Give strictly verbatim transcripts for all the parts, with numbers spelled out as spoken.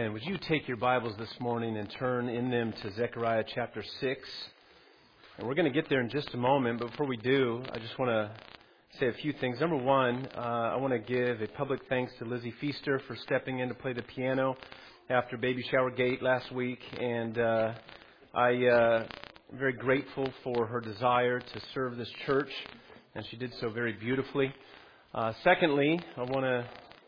And would you take your Bibles this morning and turn in them to Zechariah chapter six? And we're going to get there in just a moment, but before we do, I just want to say a few things. Number one, uh, I want to give a public thanks to Lizzie Feaster for stepping in to play the piano after Baby Shower Gate last week. And uh, I uh, am very grateful for her desire to serve this church, and she did so very beautifully. Uh, secondly, I want to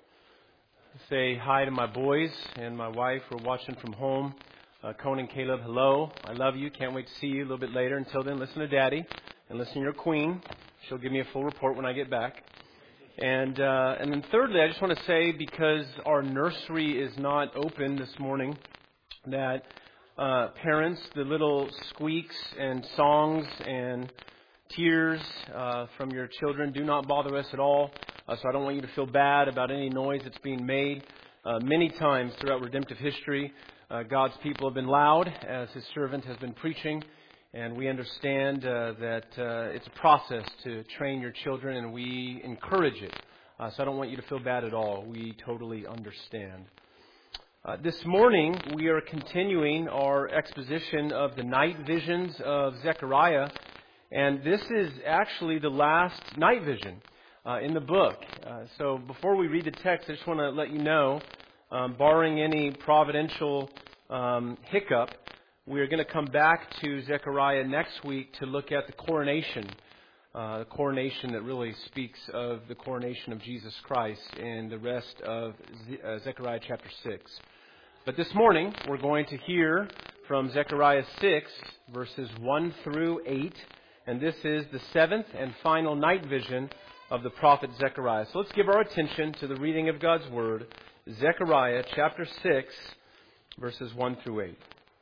say hi to my boys and my wife who are watching from home. Uh, Conan and Caleb, hello. I love you. Can't wait to see you a little bit later. Until then, listen to Daddy and listen to your queen. She'll give me a full report when I get back. And uh, and then thirdly, I just want to say, because our nursery is not open this morning, that uh, parents, the little squeaks and songs and tears uh, from your children do not bother us at all. Uh, so I don't want you to feel bad about any noise that's being made. Uh, many times throughout redemptive history, uh, God's people have been loud as His servant has been preaching. And we understand uh, that uh, it's a process to train your children, and we encourage it. Uh, so I don't want you to feel bad at all. We totally understand. Uh, this morning, we are continuing our exposition of the night visions of Zechariah. And this is actually the last night vision uh, in the book. Uh, so before we read the text, I just want to let you know, um, barring any providential um, hiccup, we're going to come back to Zechariah next week to look at the coronation. Uh, the coronation that really speaks of the coronation of Jesus Christ in the rest of Ze- uh, Zechariah chapter six. But this morning, we're going to hear from Zechariah six, verses one through eight. And this is the seventh and final night vision of the prophet Zechariah. So let's give our attention to the reading of God's Word, Zechariah chapter six, verses one through eight.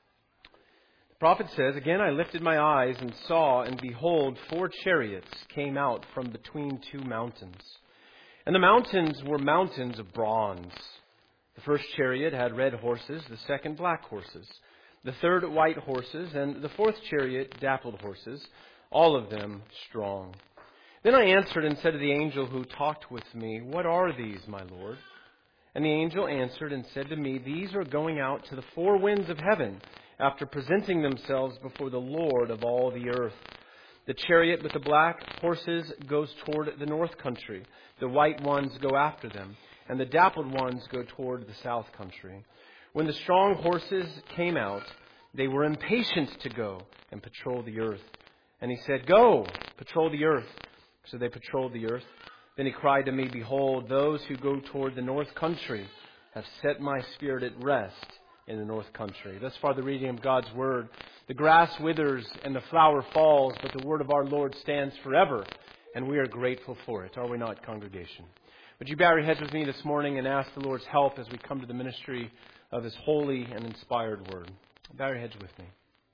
The prophet says, "Again I lifted my eyes and saw, and behold, four chariots came out from between two mountains. And the mountains were mountains of bronze. The first chariot had red horses, the second black horses, the third white horses, and the fourth chariot dappled horses, all of them strong. Then I answered and said to the angel who talked with me, 'What are these, my Lord?' And the angel answered and said to me, 'These are going out to the four winds of heaven, after presenting themselves before the Lord of all the earth. The chariot with the black horses goes toward the north country. The white ones go after them, and the dappled ones go toward the south country.' When the strong horses came out, they were impatient to go and patrol the earth. And he said, 'Go, patrol the earth.' So they patrolled the earth. Then he cried to me, 'Behold, those who go toward the north country have set my spirit at rest in the north country.'" Thus far the reading of God's Word. The grass withers and the flower falls, but the word of our Lord stands forever. And we are grateful for it. Are we not, congregation? Would you bow your heads with me this morning and ask the Lord's help as we come to the ministry of His holy and inspired Word? Bow your heads with me.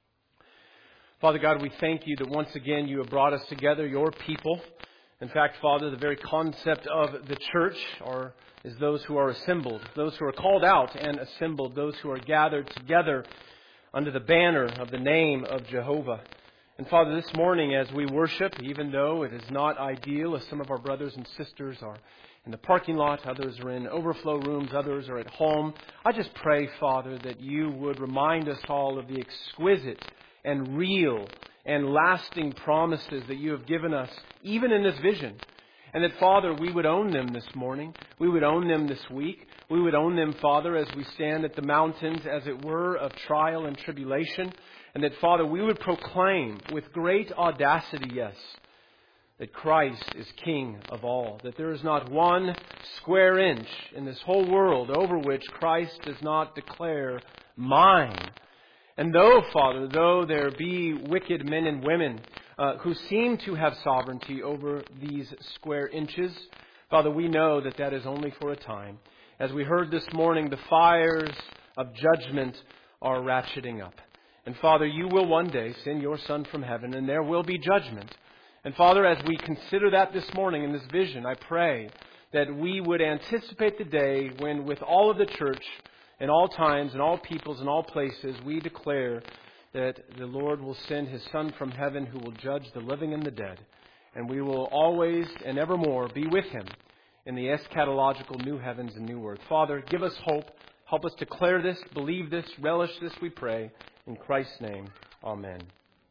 Father God, we thank you that once again you have brought us together, your people. In fact, Father, the very concept of the church are, is those who are assembled, those who are called out and assembled, those who are gathered together under the banner of the name of Jehovah. And Father, this morning as we worship, even though it is not ideal, as some of our brothers and sisters are in the parking lot, others are in overflow rooms, others are at home, I just pray, Father, that you would remind us all of the exquisite and real and lasting promises that you have given us, even in this vision. And that, Father, we would own them this morning. We would own them this week. We would own them, Father, as we stand at the mountains, as it were, of trial and tribulation. And that, Father, we would proclaim with great audacity, yes, that Christ is King of all. That there is not one square inch in this whole world over which Christ does not declare mine. And though, Father, though there be wicked men and women uh, who seem to have sovereignty over these square inches, Father, we know that that is only for a time. As we heard this morning, the fires of judgment are ratcheting up. And Father, you will one day send your Son from heaven, and there will be judgment. And Father, as we consider that this morning in this vision, I pray that we would anticipate the day when, with all of the church, in all times, in all peoples, in all places, we declare that the Lord will send His Son from heaven who will judge the living and the dead. And we will always and evermore be with Him in the eschatological new heavens and new earth. Father, give us hope, Help us declare this, believe this, relish this, we pray. In Christ's name, amen.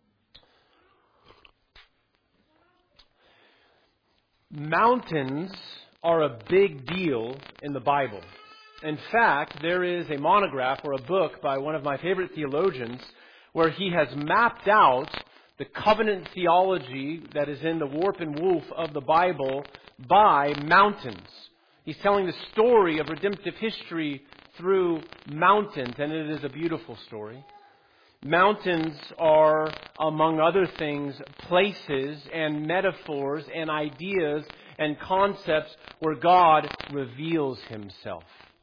Mountains are a big deal in the Bible. In fact, there is a monograph or a book by one of my favorite theologians where he has mapped out the covenant theology that is in the warp and woof of the Bible by mountains. He's telling the story of redemptive history through mountains, and it is a beautiful story. Mountains are, among other things, places and metaphors and ideas and concepts where God reveals Himself.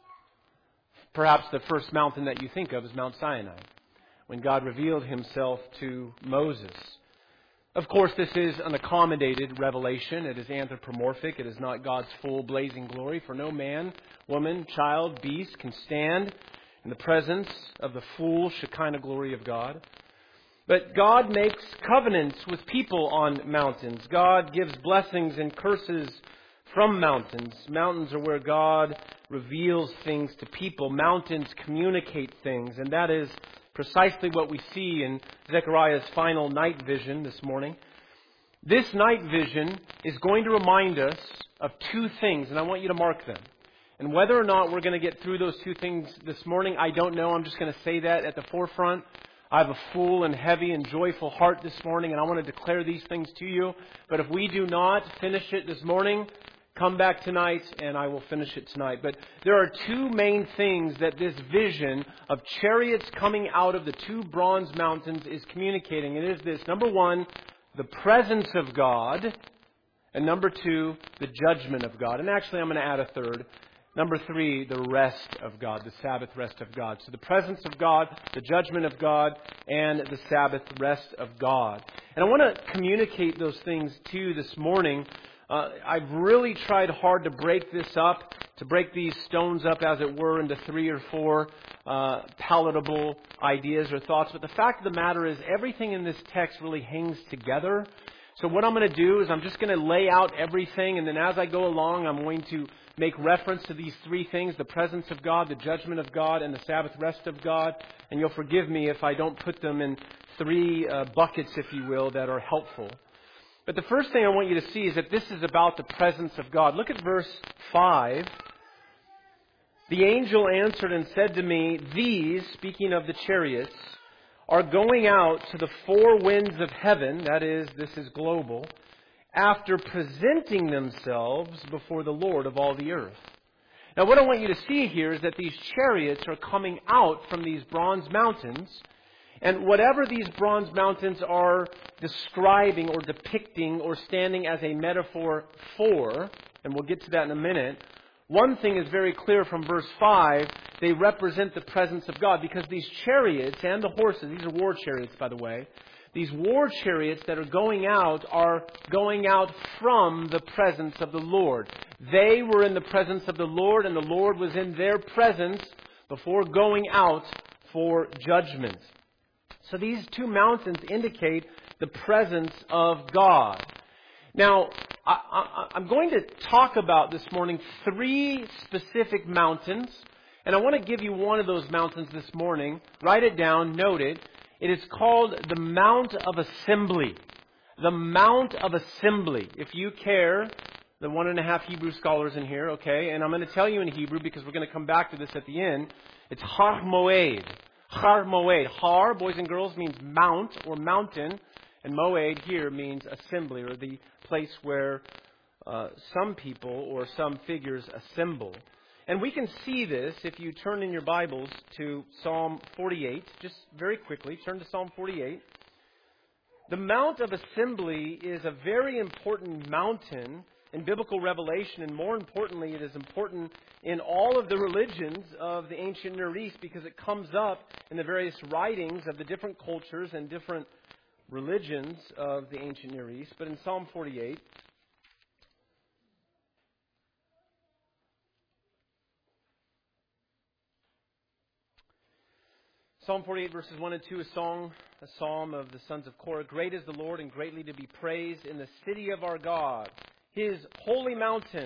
Perhaps the first mountain that you think of is Mount Sinai, when God revealed Himself to Moses. Of course, this is an accommodated revelation. It is anthropomorphic. It is not God's full blazing glory, for no man, woman, child, beast can stand in the presence of the full Shekinah glory of God. But God makes covenants with people on mountains. God gives blessings and curses from mountains. Mountains are where God reveals things to people. Mountains communicate things, and that is precisely what we see in Zechariah's final night vision this morning. This night vision is going to remind us of two things, and I want you to mark them. And whether or not we're going to get through those two things this morning, I don't know. I'm just going to say that at the forefront. I have a full and heavy and joyful heart this morning, and I want to declare these things to you. But if we do not finish it this morning, come back tonight, and I will finish it tonight. But there are two main things that this vision of chariots coming out of the two bronze mountains is communicating. It is this. Number one, the presence of God. And number two, the judgment of God. And actually, I'm going to add a third. Number three, the rest of God, the Sabbath rest of God. So the presence of God, the judgment of God, and the Sabbath rest of God. And I want to communicate those things to you this morning. Uh, I've really tried hard to break this up, to break these stones up, as it were, into three or four uh, palatable ideas or thoughts. But the fact of the matter is, everything in this text really hangs together. So what I'm going to do is I'm just going to lay out everything, and then as I go along, I'm going to make reference to these three things: the presence of God, the judgment of God, and the Sabbath rest of God. And you'll forgive me if I don't put them in three uh, buckets, if you will, that are helpful. But the first thing I want you to see is that this is about the presence of God. Look at verse five. The angel answered and said to me, "These," speaking of the chariots, "are going out to the four winds of heaven," that is, this is global, "after presenting themselves before the Lord of all the earth." Now what I want you to see here is that these chariots are coming out from these bronze mountains. And whatever these bronze mountains are describing or depicting or standing as a metaphor for, and we'll get to that in a minute, one thing is very clear from verse five: they represent the presence of God, because these chariots and the horses, these are war chariots, by the way, these war chariots that are going out are going out from the presence of the Lord. They were in the presence of the Lord, and the Lord was in their presence before going out for judgment. So these two mountains indicate the presence of God. Now, I, I, I'm going to talk about this morning three specific mountains, and I want to give you one of those mountains this morning. Write it down, note it. It is called the Mount of Assembly. The Mount of Assembly. If you care, the one and a half Hebrew scholars in here, okay, and I'm going to tell you in Hebrew because we're going to come back to this at the end. It's Har Moed. Har Moed. Har, boys and girls, means mount or mountain. And Moed here means assembly, or the place where uh, some people or some figures assemble. And we can see this if you turn in your Bibles to Psalm forty-eight. Just very quickly, turn to Psalm forty-eight. The Mount of Assembly is a very important mountain in biblical revelation, and more importantly, it is important in all of the religions of the ancient Near East, because it comes up in the various writings of the different cultures and different religions of the ancient Near East. But in Psalm forty-eight, Psalm forty-eight verses one and two, a song, a psalm of the sons of Korah. Great is the Lord and greatly to be praised in the city of our God, His holy mountain.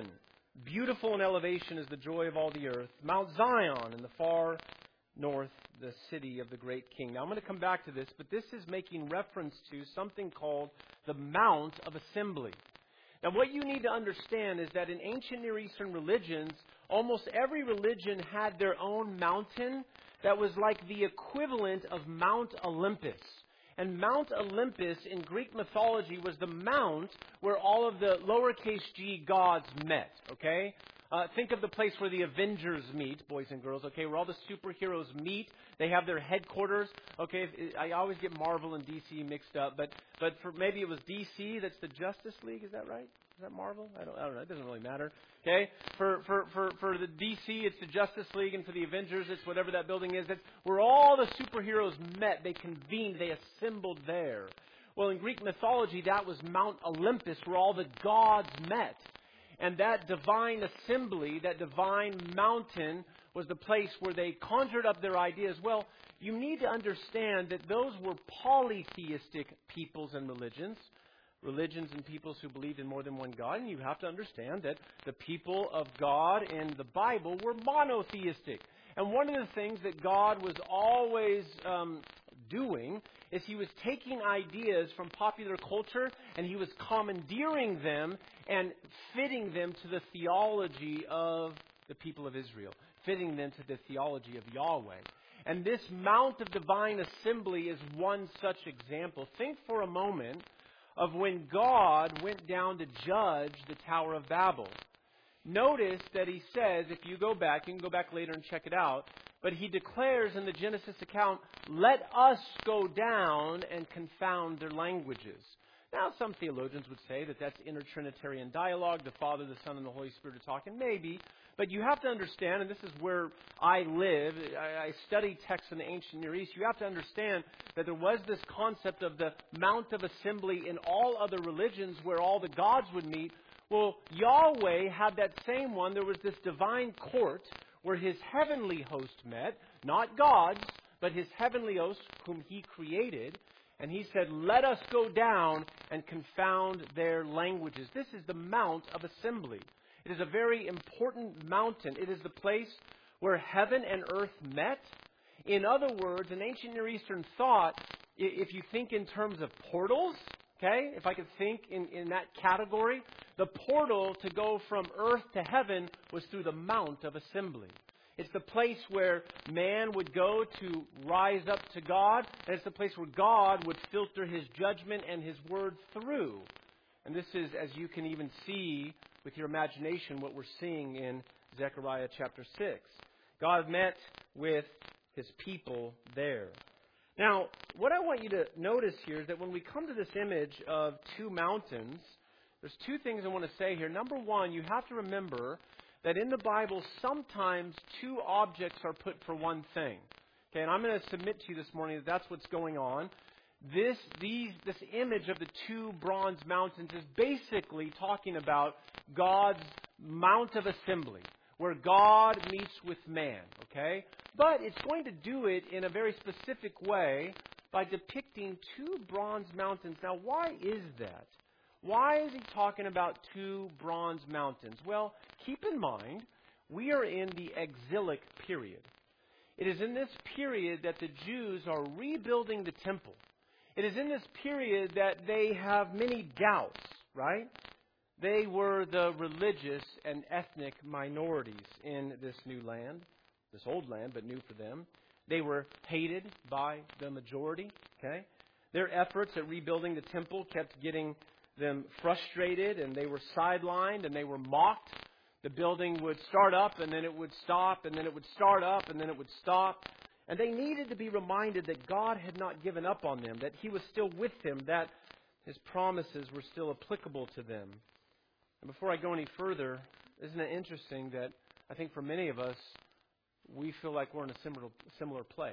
Beautiful in elevation is the joy of all the earth. Mount Zion in the far north, the city of the great King. Now I'm going to come back to this, but this is making reference to something called the Mount of Assembly. Now what you need to understand is that in ancient Near Eastern religions, almost every religion had their own mountain that was like the equivalent of Mount Olympus. And Mount Olympus in Greek mythology was the mount where all of the lowercase g gods met, okay? Uh, think of the place where the Avengers meet, boys and girls, okay, where all the superheroes meet. They have their headquarters, okay? I always get Marvel and D C mixed up, but but for maybe it was D C, that's the Justice League, is that right? Is that Marvel? I don't, I don't know. It doesn't really matter. Okay? For, for, for, for the D C, it's the Justice League, and for the Avengers, it's whatever that building is. That's where all the superheroes met. They convened. They assembled there. Well, in Greek mythology, that was Mount Olympus, where all the gods met. And that divine assembly, that divine mountain, was the place where they conjured up their ideas. Well, you need to understand that those were polytheistic peoples and religions. Religions and peoples who believed in more than one God. And you have to understand that the people of God in the Bible were monotheistic. And one of the things that God was always um, doing is He was taking ideas from popular culture and He was commandeering them and fitting them to the theology of the people of Israel. Fitting them to the theology of Yahweh. And this Mount of Divine Assembly is one such example. Think for a moment of when God went down to judge the Tower of Babel. Notice that He says, if you go back, you can go back later and check it out, but He declares in the Genesis account, let us go down and confound their languages. Now, some theologians would say that that's intertrinitarian dialogue, the Father, the Son, and the Holy Spirit are talking. Maybe. But you have to understand, and this is where I live, I, I study texts in the ancient Near East, you have to understand that there was this concept of the Mount of Assembly in all other religions where all the gods would meet. Well, Yahweh had that same one. There was this divine court where His heavenly host met, not gods, but His heavenly host whom He created. And He said, let us go down and confound their languages. This is the Mount of Assembly. It is a very important mountain. It is the place where heaven and earth met. In other words, in ancient Near Eastern thought, if you think in terms of portals, okay, if I could think in, in that category, the portal to go from earth to heaven was through the Mount of Assembly. It's the place where man would go to rise up to God, and it's the place where God would filter His judgment and His word through. And this is, as you can even see with your imagination, what we're seeing in Zechariah chapter six. God met with His people there. Now, what I want you to notice here is that when we come to this image of two mountains, there's two things I want to say here. Number one, you have to remember that in the Bible, sometimes two objects are put for one thing. Okay, and I'm going to submit to you this morning that that's what's going on. This, these, this image of the two bronze mountains is basically talking about God's Mount of Assembly, where God meets with man, okay? But it's going to do it in a very specific way by depicting two bronze mountains. Now, why is that? Why is He talking about two bronze mountains? Well, keep in mind, we are in the exilic period. It is in this period that the Jews are rebuilding the temple. It is in this period that they have many doubts, right? They were the religious and ethnic minorities in this new land, this old land, but new for them. They were hated by the majority, okay? Their efforts at rebuilding the temple kept getting them frustrated, and they were sidelined, and they were mocked. The building would start up, and then it would stop, and then it would start up, and then it would stop. And they needed to be reminded that God had not given up on them, that He was still with them, that His promises were still applicable to them. And before I go any further, isn't it interesting that I think for many of us, we feel like we're in a similar, similar place.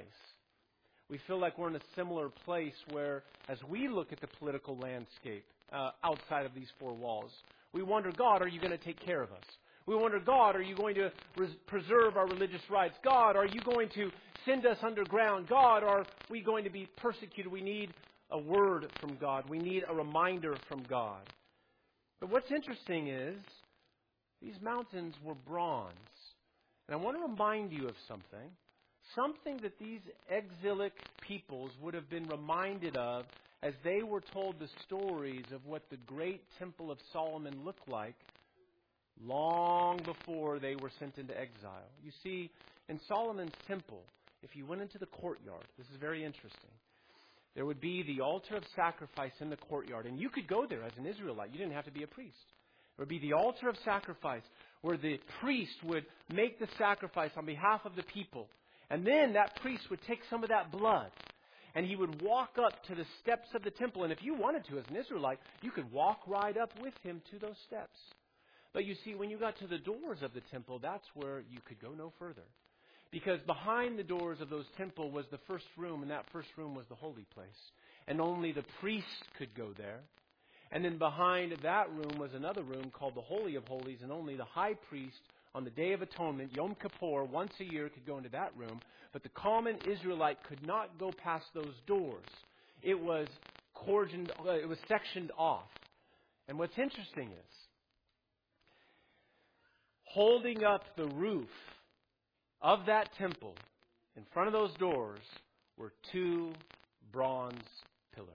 We feel like we're in a similar place where, as we look at the political landscape uh, outside of these four walls, we wonder, God, are you going to take care of us? We wonder, God, are you going to res- preserve our religious rights? God, are you going to send us underground? God, are we going to be persecuted? We need a word from God. We need a reminder from God. But what's interesting is These mountains were bronze. And I want to remind you of something. Something that these exilic peoples would have been reminded of as they were told the stories of what the great temple of Solomon looked like long before they were sent into exile. You see, in Solomon's temple, if you went into the courtyard, this is very interesting, there would be the altar of sacrifice in the courtyard. And you could go there as an Israelite. You didn't have to be a priest. There would be the altar of sacrifice where the priest would make the sacrifice on behalf of the people. And then that priest would take some of that blood and he would walk up to the steps of the temple. And if you wanted to as an Israelite, you could walk right up with him to those steps. But you see, when you got to the doors of the temple, that's where you could go no further. Because behind the doors of those temple was the first room, and that first room was the holy place. And only the priest could go there. And then behind that room was another room called the Holy of Holies, and only the high priest on the Day of Atonement, Yom Kippur, once a year could go into that room. But the common Israelite could not go past those doors. It was cordoned, uh, it was sectioned off. And what's interesting is, holding up the roof of that temple in front of those doors were two bronze pillars.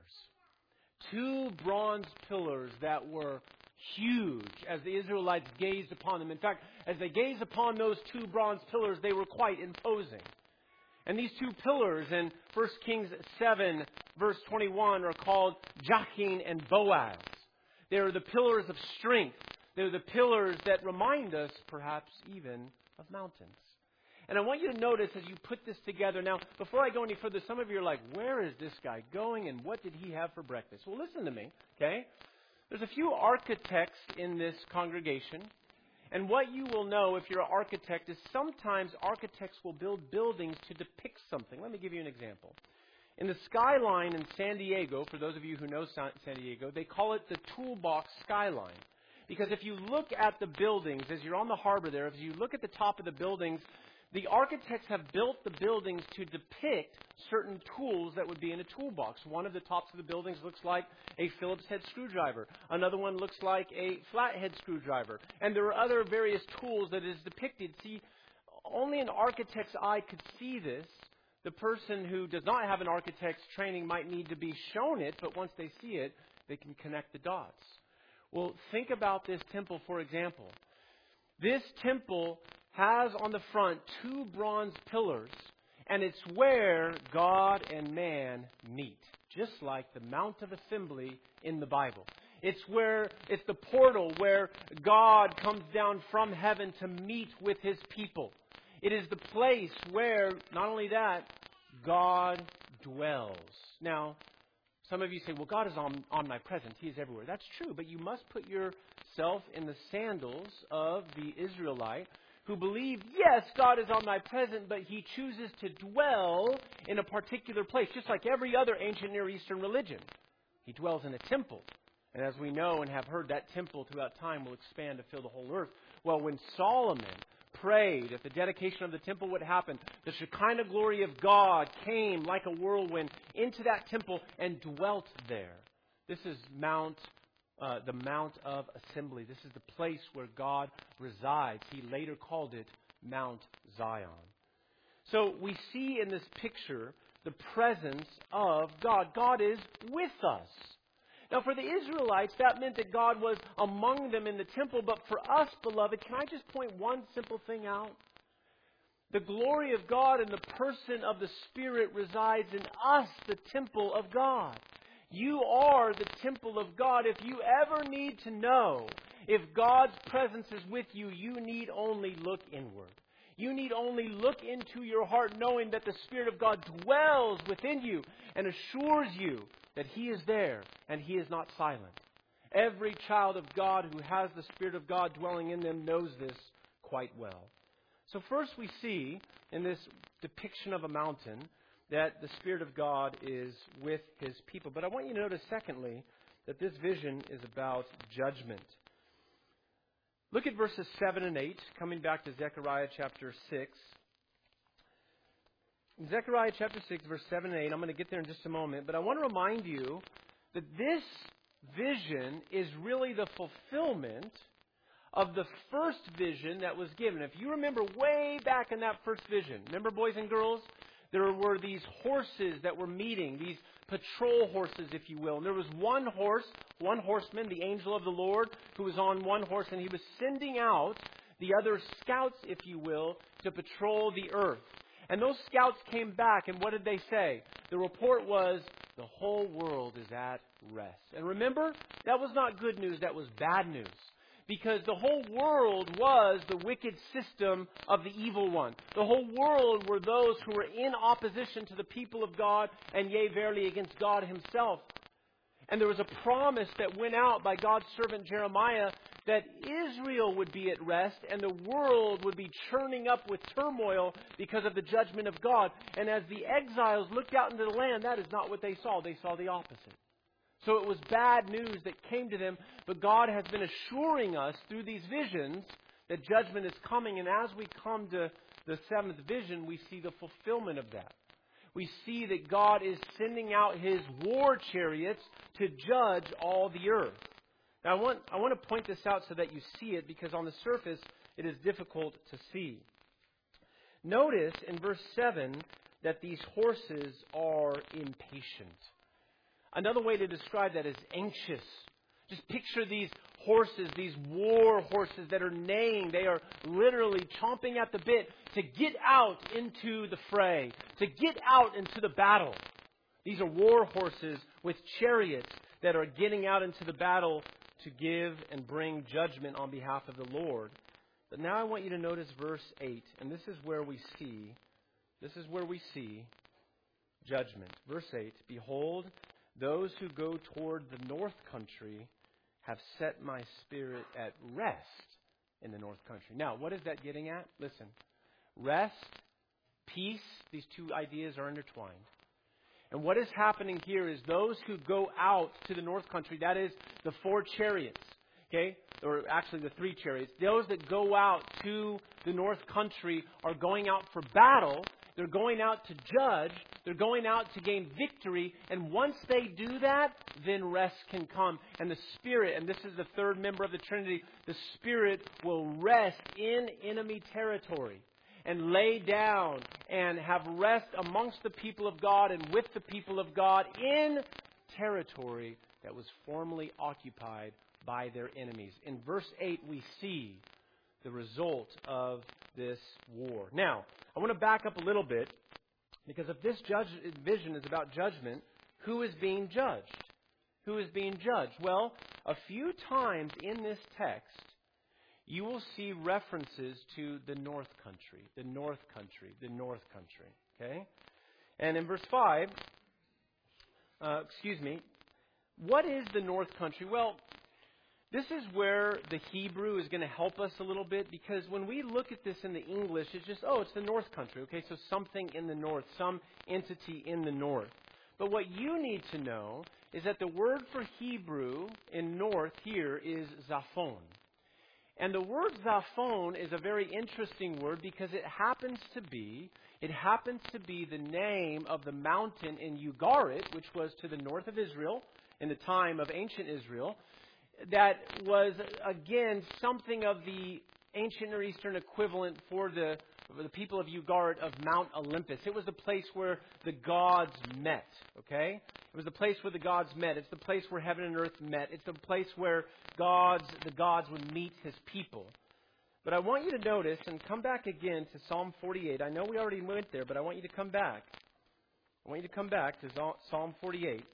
Two bronze pillars that were huge as the Israelites gazed upon them. In fact, as they gazed upon those two bronze pillars, they were quite imposing. And these two pillars in First Kings seven, verse twenty-one, are called Jachin and Boaz. They are the pillars of strength. They're the pillars that remind us, perhaps even, of mountains. And I want you to notice as you put this together. Now, before I go any further, some of you are like, where is this guy going and what did he have for breakfast? Well, listen to me, okay? There's a few architects in this congregation. And what you will know if you're an architect is sometimes architects will build buildings to depict something. Let me give you an example. In the skyline in San Diego, for those of you who know San Diego, they call it the toolbox skyline. Because if you look at the buildings, as you're on the harbor there, as you look at the top of the buildings, the architects have built the buildings to depict certain tools that would be in a toolbox. One of the tops of the buildings looks like a Phillips head screwdriver. Another one looks like a flathead screwdriver. And there are other various tools that is depicted. See, only an architect's eye could see this. The person who does not have an architect's training might need to be shown it, but once they see it, they can connect the dots. Well, think about this temple, for example. This temple has on the front two bronze pillars, and it's where God and man meet, just like the Mount of Assembly in the Bible. It's where it's the portal where God comes down from heaven to meet with his people. It is the place where, not only that, God dwells. Now, some of you say, well, God is om- omnipresent. He is everywhere. That's true, but you must put yourself in the sandals of the Israelite who believe, yes, God is omnipresent, but he chooses to dwell in a particular place, just like every other ancient Near Eastern religion. He dwells in a temple. And as we know and have heard, that temple throughout time will expand to fill the whole earth. Well, when Solomon prayed at the dedication of the temple, what happened? The Shekinah glory of God came like a whirlwind into that temple and dwelt there. This is Mount, uh, the Mount of Assembly. This is the place where God resides. He later called it Mount Zion. So we see in this picture the presence of God. God is with us. Now, for the Israelites, that meant that God was among them in the temple. But for us, beloved, can I just point one simple thing out? The glory of God and the person of the Spirit resides in us, the temple of God. You are the temple of God. If you ever need to know if God's presence is with you, you need only look inward. You need only look into your heart, knowing that the Spirit of God dwells within you and assures you that He is there and He is not silent. Every child of God who has the Spirit of God dwelling in them knows this quite well. So first we see in this depiction of a mountain that the Spirit of God is with His people. But I want you to notice, secondly, that this vision is about judgment. Look at verses seven and eight, coming back to Zechariah chapter six. In Zechariah chapter six, verse seven and eight, I'm going to get there in just a moment, but I want to remind you that this vision is really the fulfillment of the first vision that was given. If you remember way back in that first vision, remember, boys and girls, there were these horses that were meeting, these patrol horses, if you will. And there was one horse, one horseman, the angel of the Lord, who was on one horse, and he was sending out the other scouts, if you will, to patrol the earth. And those scouts came back, and what did they say? The report was, the whole world is at rest. And remember, that was not good news, that was bad news. Because the whole world was the wicked system of the evil one. The whole world were those who were in opposition to the people of God, and yea, verily against God himself. And there was a promise that went out by God's servant Jeremiah that Israel would be at rest and the world would be churning up with turmoil because of the judgment of God. And as the exiles looked out into the land, that is not what they saw. They saw the opposite. So it was bad news that came to them, but God has been assuring us through these visions that judgment is coming. And as we come to the seventh vision, we see the fulfillment of that. We see that God is sending out His war chariots to judge all the earth. Now, I want, I want to point this out so that you see it, because on the surface, it is difficult to see. Notice in verse seven that these horses are impatient. Another way to describe that is anxious. Just picture these horses, these war horses that are neighing. They are literally chomping at the bit to get out into the fray, to get out into the battle. These are war horses with chariots that are getting out into the battle to give and bring judgment on behalf of the Lord. But now I want you to notice verse eight, and this is where we see, this is where we see judgment. Verse eight, behold, those who go toward the north country have set my spirit at rest in the north country. Now, what is that getting at? Listen, rest, peace, these two ideas are intertwined. And what is happening here is those who go out to the north country, that is the four chariots, okay, or actually the three chariots, those that go out to the north country are going out for battle. They're going out to judge. They're going out to gain victory. And once they do that, then rest can come. And the Spirit, and this is the third member of the Trinity, the Spirit will rest in enemy territory and lay down and have rest amongst the people of God and with the people of God in territory that was formerly occupied by their enemies. In verse eight, we see the result of this war. Now, I want to back up a little bit, because if this judge, vision is about judgment, who is being judged? Who is being judged? Well, a few times in this text, you will see references to the north country, the north country, the north country. Okay? And in verse five, uh, excuse me, what is the north country? Well, this is where the Hebrew is going to help us a little bit, because when we look at this in the English, it's just, oh, it's the north country. Okay, so something in the north, some entity in the north. But what you need to know is that the word for Hebrew in north here is zaphon. And the word zaphon is a very interesting word, because it happens to be, it happens to be the name of the mountain in Ugarit, which was to the north of Israel in the time of ancient Israel. That was, again, something of the ancient Near Eastern equivalent for the, for the people of Ugarit of Mount Olympus. It was the place where the gods met, okay? It was the place where the gods met. It's the place where heaven and earth met. It's the place where gods, the gods would meet His people. But I want you to notice, and come back again to Psalm forty-eight. I know we already went there, but I want you to come back. I want you to come back to Psalm forty-eight.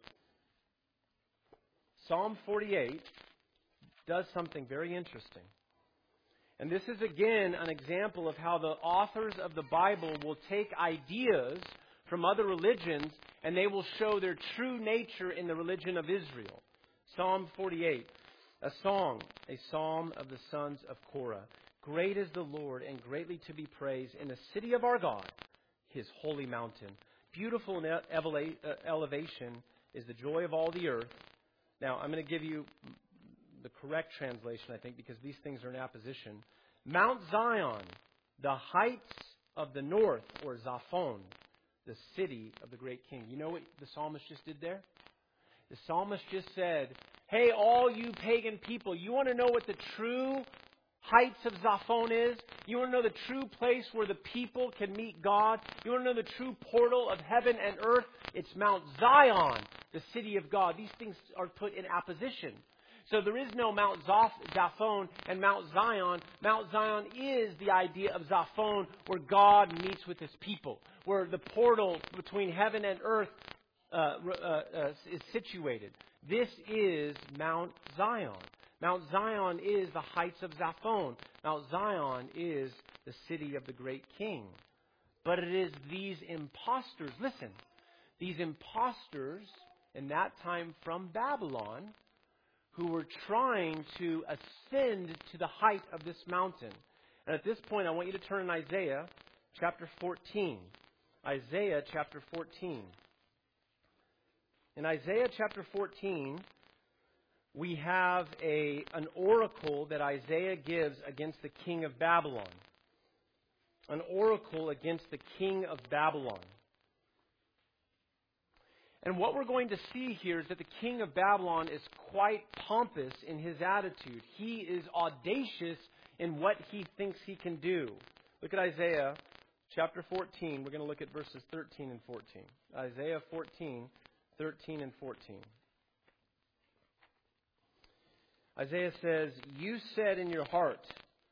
Psalm forty-eight does something very interesting. And this is, again, an example of how the authors of the Bible will take ideas from other religions and they will show their true nature in the religion of Israel. Psalm forty-eight, a song, a psalm of the sons of Korah. Great is the Lord and greatly to be praised in the city of our God, His holy mountain. Beautiful in elevation is the joy of all the earth. Now, I'm going to give you the correct translation, I think, because these things are in apposition. Mount Zion, the heights of the north, or Zaphon, the city of the great king. You know what the psalmist just did there? The psalmist just said, hey, all you pagan people, you want to know what the true heights of Zaphon is? You want to know the true place where the people can meet God? You want to know the true portal of heaven and earth? It's Mount Zion, the city of God. These things are put in apposition. So there is no Mount Zaphon and Mount Zion. Mount Zion is the idea of Zaphon, where God meets with His people, where the portal between heaven and earth uh, uh, uh, is situated. This is Mount Zion. Mount Zion is the heights of Zaphon. Mount Zion is the city of the great king. But it is these impostors, listen, these impostors in that time from Babylon who were trying to ascend to the height of this mountain. And at this point, I want you to turn in Isaiah chapter fourteen. Isaiah chapter fourteen. In Isaiah chapter fourteen, we have a, an oracle that Isaiah gives against the king of Babylon. An oracle against the king of Babylon. And what we're going to see here is that the king of Babylon is quite pompous in his attitude. He is audacious in what he thinks he can do. Look at Isaiah chapter fourteen. We're going to look at verses thirteen and fourteen. Isaiah fourteen, thirteen and fourteen. Isaiah says, "You said in your heart,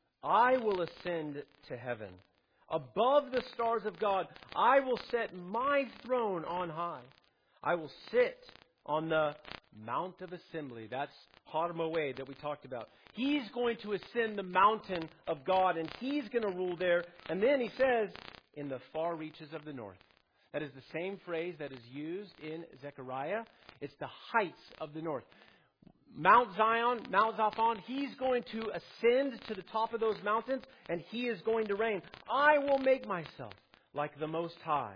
I will ascend to heaven. Above the stars of God, I will set my throne on high. I will sit on the Mount of Assembly." That's Har Moed that we talked about. He's going to ascend the mountain of God, and He's going to rule there. And then He says, in the far reaches of the north. That is the same phrase that is used in Zechariah. It's the heights of the north. Mount Zion, Mount Zaphon, He's going to ascend to the top of those mountains, and He is going to reign. I will make myself like the Most High.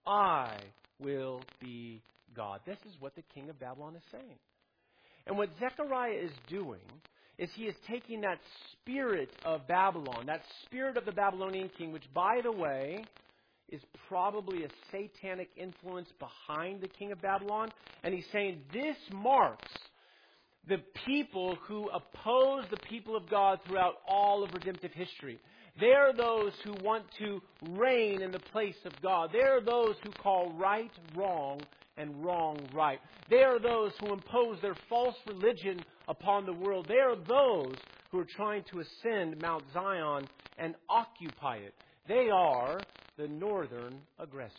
I will be God. This is what the king of Babylon is saying. And what Zechariah is doing is he is taking that spirit of Babylon, that spirit of the Babylonian king, which, by the way, is probably a satanic influence behind the king of Babylon, and he's saying this marks the people who oppose the people of God throughout all of redemptive history. They are those who want to reign in the place of God. They are those who call right wrong and wrong right. They are those who impose their false religion upon the world. They are those who are trying to ascend Mount Zion and occupy it. They are the northern aggressors.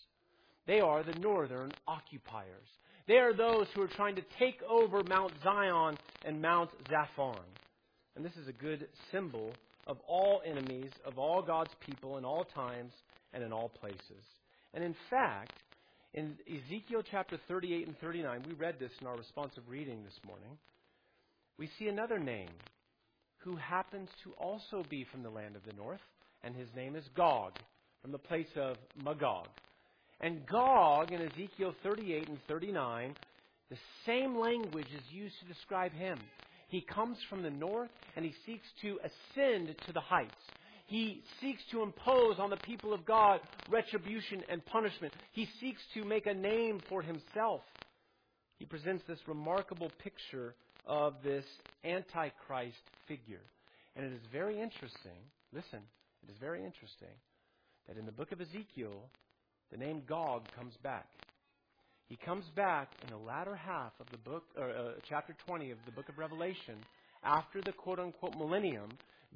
They are the northern occupiers. They are those who are trying to take over Mount Zion and Mount Zaphon. And this is a good symbol of all enemies, of all God's people in all times and in all places. And in fact, in Ezekiel chapter thirty-eight and thirty-nine, we read this in our responsive reading this morning, we see another name who happens to also be from the land of the north, and his name is Gog, from the place of Magog. And Gog in Ezekiel thirty-eight and thirty-nine, the same language is used to describe him. He comes from the north and he seeks to ascend to the heights. He seeks to impose on the people of God retribution and punishment. He seeks to make a name for himself. He presents this remarkable picture of this Antichrist figure. And it is very interesting, listen, it is very interesting that in the book of Ezekiel, the name Gog comes back. He comes back in the latter half of the book, or uh, chapter twenty of the book of Revelation, after the quote-unquote millennium.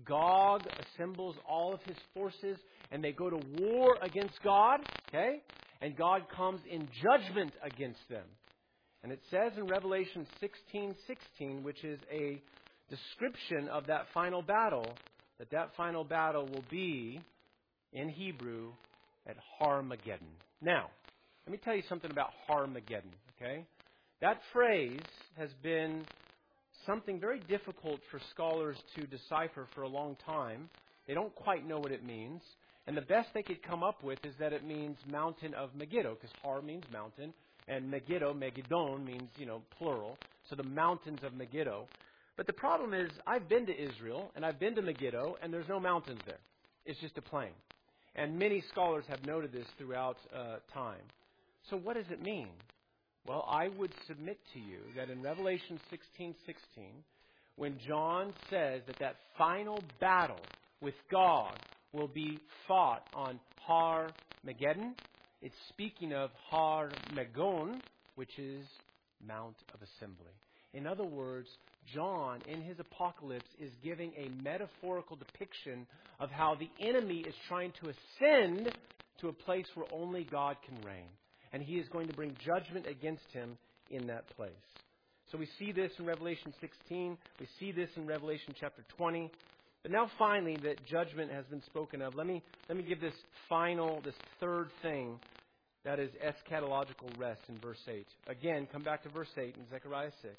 Gog assembles all of his forces, and they go to war against God, okay? And God comes in judgment against them. And it says in Revelation sixteen sixteen, which is a description of that final battle, that that final battle will be, in Hebrew, at Harmageddon. Now, let me tell you something about Harmageddon, okay? That phrase has been something very difficult for scholars to decipher for a long time. They don't quite know what it means. And the best they could come up with is that it means mountain of Megiddo, because Har means mountain, and Megiddo, Megiddon, means, you know, plural. So the mountains of Megiddo. But the problem is, I've been to Israel, and I've been to Megiddo, and there's no mountains there. It's just a plain. And many scholars have noted this throughout uh, time. So what does it mean? Well, I would submit to you that in Revelation sixteen sixteen, when John says that that final battle with God will be fought on Har Megiddon, it's speaking of Har Megon, which is Mount of Assembly. In other words, John, in his apocalypse, is giving a metaphorical depiction of how the enemy is trying to ascend to a place where only God can reign. And he is going to bring judgment against him in that place. So we see this in Revelation sixteen. We see this in Revelation chapter twenty. But now finally that judgment has been spoken of, let me, let me give this final, this third thing, that is eschatological rest in verse eight. Again, come back to verse eight in Zechariah six.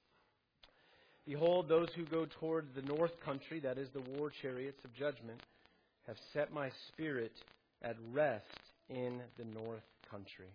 Behold, those who go toward the north country, that is the war chariots of judgment, have set my spirit at rest in the north country.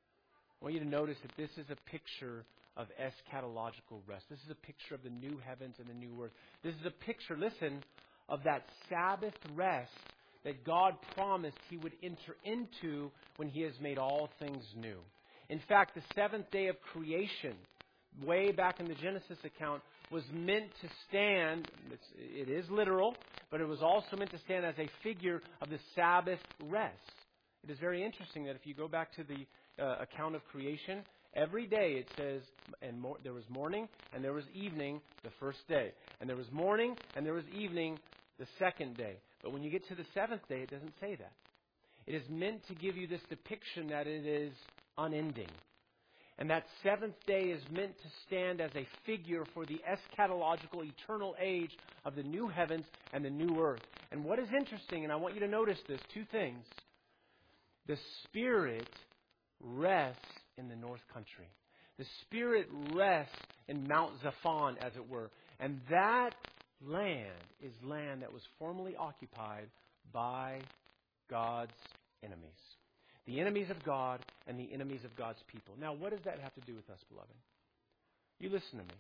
I want you to notice that this is a picture of eschatological rest. This is a picture of the new heavens and the new earth. This is a picture, listen, of that Sabbath rest that God promised He would enter into when He has made all things new. In fact, the seventh day of creation, way back in the Genesis account, was meant to stand, it's, it is literal, but it was also meant to stand as a figure of the Sabbath rest. It is very interesting that if you go back to the uh, account of creation, every day it says, and more, there was morning and there was evening the first day. And there was morning and there was evening the second day. But when you get to the seventh day, it doesn't say that. It is meant to give you this depiction that it is unending. And that seventh day is meant to stand as a figure for the eschatological eternal age of the new heavens and the new earth. And what is interesting, and I want you to notice this, two things. The Spirit rests in the north country. The Spirit rests in Mount Zaphon, as it were. And that land is land that was formerly occupied by God's enemies. The enemies of God and the enemies of God's people. Now, what does that have to do with us, beloved? You listen to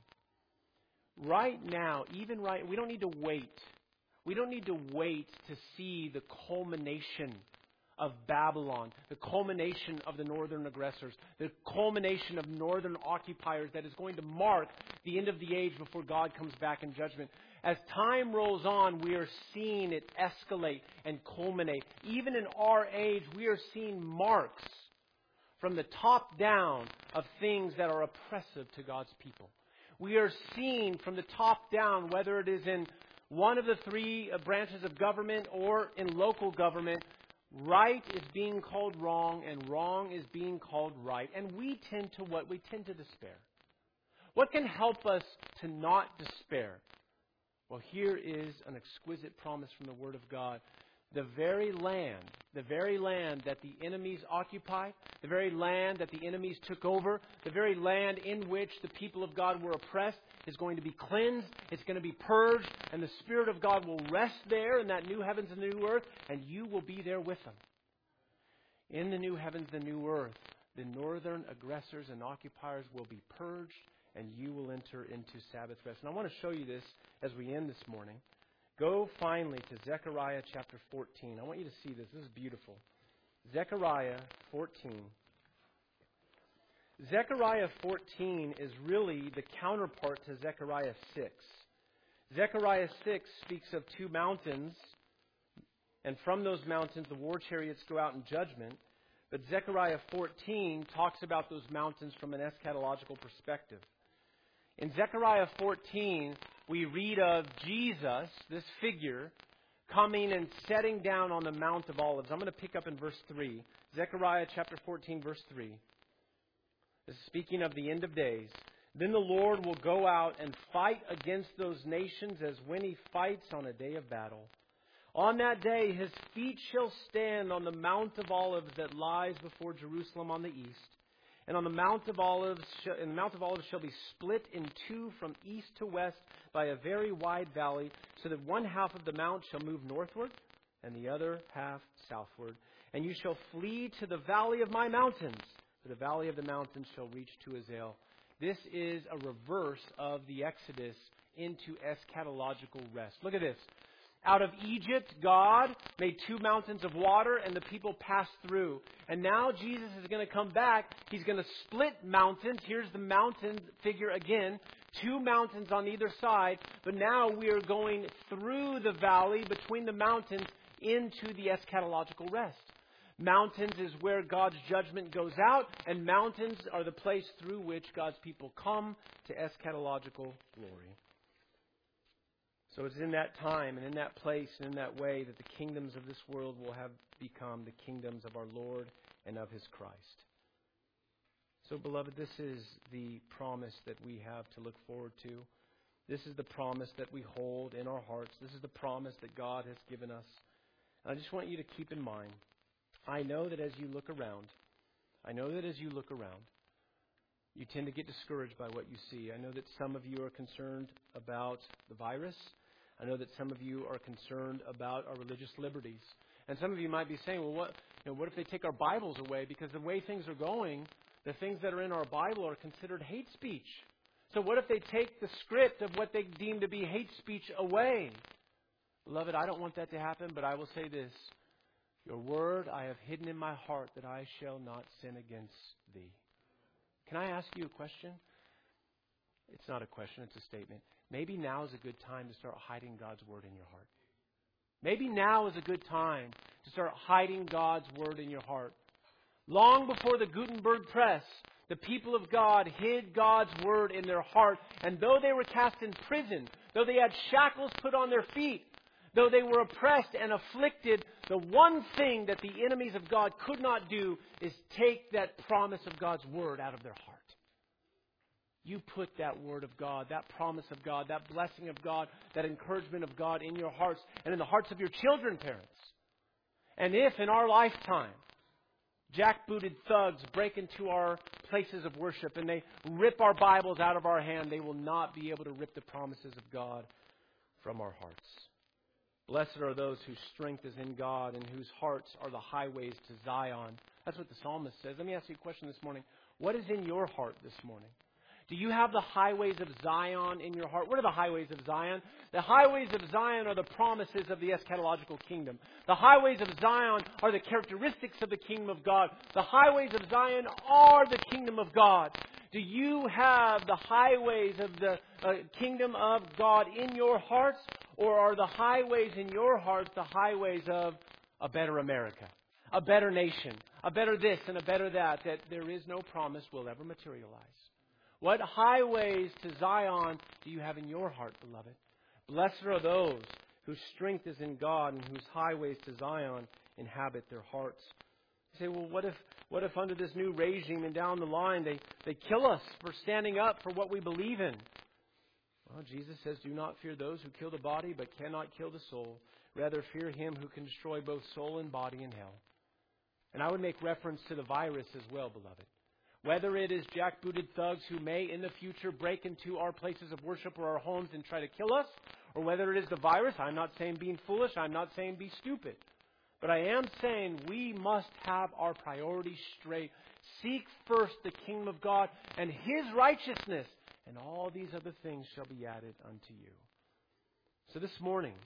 me. Right now, even right, we don't need to wait. We don't need to wait to see the culmination of Babylon, the culmination of the northern aggressors, the culmination of northern occupiers that is going to mark the end of the age before God comes back in judgment. As time rolls on, we are seeing it escalate and culminate. Even in our age, we are seeing marks from the top down of things that are oppressive to God's people. We are seeing from the top down, whether it is in one of the three branches of government or in local government, right is being called wrong and wrong is being called right. And we tend to what? We tend to despair. What can help us to not despair? Well, here is an exquisite promise from the Word of God. The very land, the very land that the enemies occupied, the very land that the enemies took over, the very land in which the people of God were oppressed is going to be cleansed, it's going to be purged, and the Spirit of God will rest there in that new heavens and new earth, and you will be there with them. In the new heavens and new earth, the northern aggressors and occupiers will be purged, and you will enter into Sabbath rest. And I want to show you this as we end this morning. Go finally to Zechariah chapter fourteen. I want you to see this. This is beautiful. Zechariah fourteen. Zechariah fourteen is really the counterpart to Zechariah six. Zechariah six speaks of two mountains, and from those mountains the war chariots go out in judgment. But Zechariah fourteen talks about those mountains from an eschatological perspective. In Zechariah fourteen, we read of Jesus, this figure, coming and setting down on the Mount of Olives. I'm going to pick up in verse three. Zechariah chapter fourteen, verse three. This is speaking of the end of days. Then the Lord will go out and fight against those nations as when He fights on a day of battle. On that day His feet shall stand on the Mount of Olives that lies before Jerusalem on the east. And on the Mount of Olives, and the Mount of Olives shall be split in two from east to west by a very wide valley, so that one half of the mount shall move northward, and the other half southward. And you shall flee to the valley of my mountains, for the valley of the mountains shall reach to Azel. This is a reverse of the Exodus into eschatological rest. Look at this. Out of Egypt, God made two mountains of water and the people passed through. And now Jesus is going to come back. He's going to split mountains. Here's the mountain figure again. two mountains on either side, but now we are going through the valley between the mountains into the eschatological rest. Mountains is where God's judgment goes out, and mountains are the place through which God's people come to eschatological glory. So it's in that time and in that place and in that way that the kingdoms of this world will have become the kingdoms of our Lord and of His Christ. So, beloved, this is the promise that we have to look forward to. This is the promise that we hold in our hearts. This is the promise that God has given us. And I just want you to keep in mind, I know that as you look around, I know that as you look around, you tend to get discouraged by what you see. I know that some of you are concerned about the virus. I know that some of you are concerned about our religious liberties. And some of you might be saying, well, what, you know, what if they take our Bibles away? Because the way things are going, the things that are in our Bible are considered hate speech. So what if they take the script of what they deem to be hate speech away? Beloved, I don't want that to happen, but I will say this. Your word I have hidden in my heart that I shall not sin against thee. Can I ask you a question? It's not a question, it's a statement. Maybe now is a good time to start hiding God's word in your heart. Maybe now is a good time to start hiding God's word in your heart. Long before the Gutenberg press, the people of God hid God's word in their heart. And though they were cast in prison, though they had shackles put on their feet, though they were oppressed and afflicted, the one thing that the enemies of God could not do is take that promise of God's word out of their heart. You put that word of God, that promise of God, that blessing of God, that encouragement of God in your hearts and in the hearts of your children, parents. And if in our lifetime, jackbooted thugs break into our places of worship and they rip our Bibles out of our hand, they will not be able to rip the promises of God from our hearts. Blessed are those whose strength is in God and whose hearts are the highways to Zion. That's what the psalmist says. Let me ask you a question this morning. What is in your heart this morning? Do you have the highways of Zion in your heart? What are the highways of Zion? The highways of Zion are the promises of the eschatological kingdom. The highways of Zion are the characteristics of the kingdom of God. The highways of Zion are the kingdom of God. Do you have the highways of the uh, kingdom of God in your hearts? Or are the highways in your hearts the highways of a better America, a better nation, a better this and a better that, that there is no promise will ever materialize? What highways to Zion do you have in your heart, beloved? Blessed are those whose strength is in God and whose highways to Zion inhabit their hearts. You say, well, what if what if under this new regime and down the line they, they kill us for standing up for what we believe in? Well, Jesus says, do not fear those who kill the body but cannot kill the soul. Rather, fear him who can destroy both soul and body in hell. And I would make reference to the virus as well, beloved. Whether it is jackbooted thugs who may in the future break into our places of worship or our homes and try to kill us, or whether it is the virus, I'm not saying being foolish, I'm not saying be stupid. But I am saying we must have our priorities straight. Seek first the kingdom of God and His righteousness, and all these other things shall be added unto you. So this morning,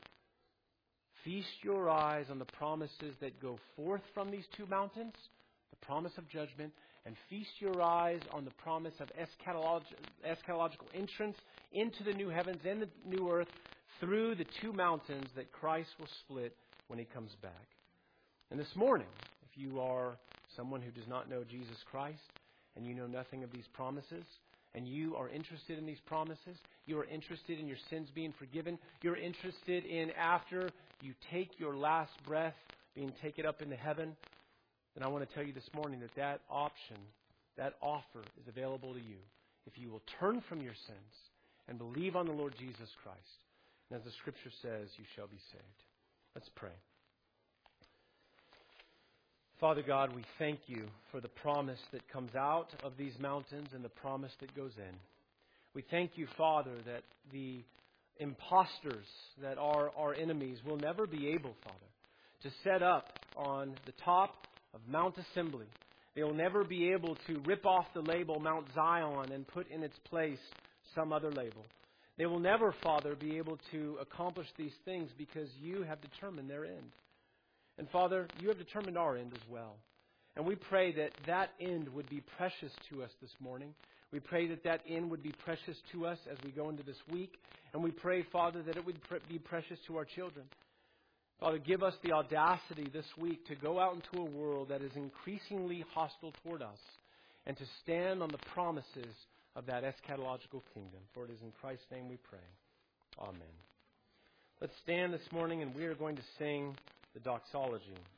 feast your eyes on the promises that go forth from these two mountains, the promise of judgment, and feast your eyes on the promise of eschatolog- eschatological entrance into the new heavens and the new earth through the two mountains that Christ will split when He comes back. And this morning, if you are someone who does not know Jesus Christ and you know nothing of these promises, and you are interested in these promises, you are interested in your sins being forgiven, you're interested in after you take your last breath being taken up into heaven, then I want to tell you this morning that that option, that offer is available to you if you will turn from your sins and believe on the Lord Jesus Christ. And as the Scripture says, you shall be saved. Let's pray. Father God, we thank you for the promise that comes out of these mountains and the promise that goes in. We thank you, Father, that the impostors that are our enemies will never be able, Father, to set up on the top of Mount Assembly. They will never be able to rip off the label Mount Zion and put in its place some other label. They will never, Father, be able to accomplish these things because you have determined their end. And Father, you have determined our end as well. And we pray that that end would be precious to us this morning. We pray that that end would be precious to us as we go into this week. And we pray, Father, that it would be precious to our children. Father, give us the audacity this week to go out into a world that is increasingly hostile toward us and to stand on the promises of that eschatological kingdom. For it is in Christ's name we pray. Amen. Let's stand this morning and we are going to sing the doxology.